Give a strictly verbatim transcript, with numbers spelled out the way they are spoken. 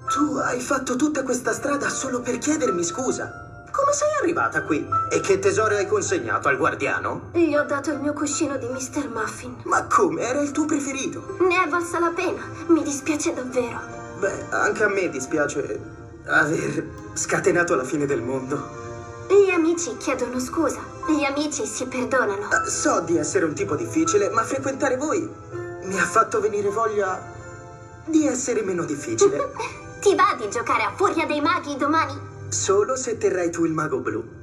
Tu hai fatto tutta questa strada solo per chiedermi scusa? Come sei arrivata qui? E che tesoro hai consegnato al guardiano? Gli ho dato il mio cuscino di mister Muffin. Ma come? Era il tuo preferito. Ne è valsa la pena. Mi dispiace davvero. Beh, anche a me dispiace aver scatenato la fine del mondo. Gli amici chiedono scusa. Gli amici si perdonano. Uh, so di essere un tipo difficile, ma frequentare voi mi ha fatto venire voglia di essere meno difficile. Ti va di giocare a Furia dei Maghi domani? Solo se terrai tu il mago blu.